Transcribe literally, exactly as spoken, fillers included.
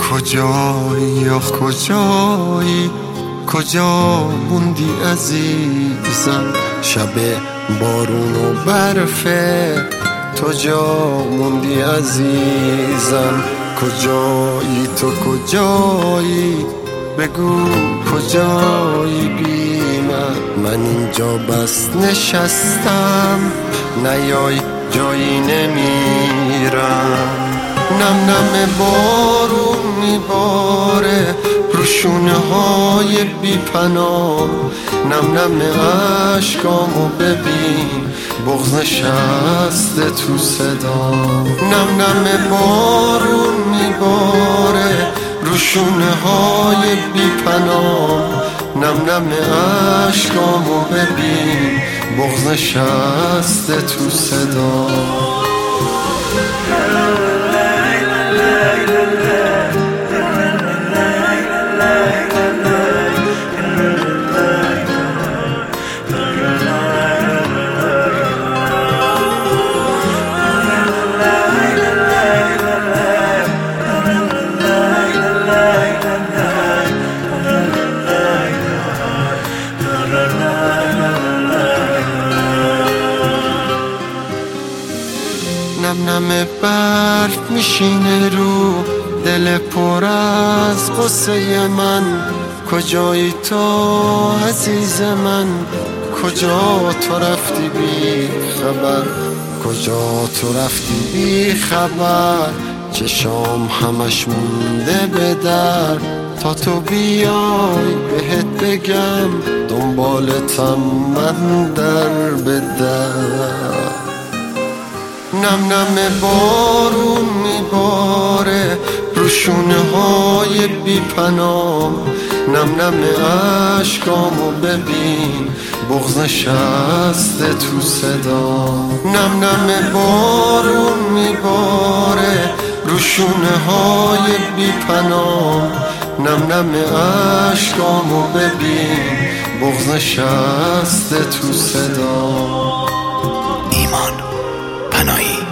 کجایی یا کجایی، کجا موندی عزیزم؟ شب بارون و برفه تو جا موندی عزیزم. کجایی تو کجایی، بگو کجایی بی من؟ من اینجا بس نشستم، نیای جایی نمیرم. نم نم بارون میباره رو شونه های بی پناه، نم نم عشقامو ببین بغض نشسته تو صدا. نم نم بارون میباره رو شونه های بی پناه، نم نم عشقامو ببین بغض نشسته تو صدا. نم نم برف میشینه رو دل پر از قصه من. کجایی تو عزیز من، کجا تو رفتی بی خبر؟ کجا تو رفتی بی خبر؟ چشام همش مونده به در، تا تو بیای بهت بگم دنبالتم من در به در. نم نم بارون میباره رو شونه های بی پناه، نم نم عشقامو ببین بغض نشسته تو صدا. نم نم بارون میباره رو شونه های بی پناه، نم نم عشقامو ببین بغض نشسته تو صدا. ایمان پناهی.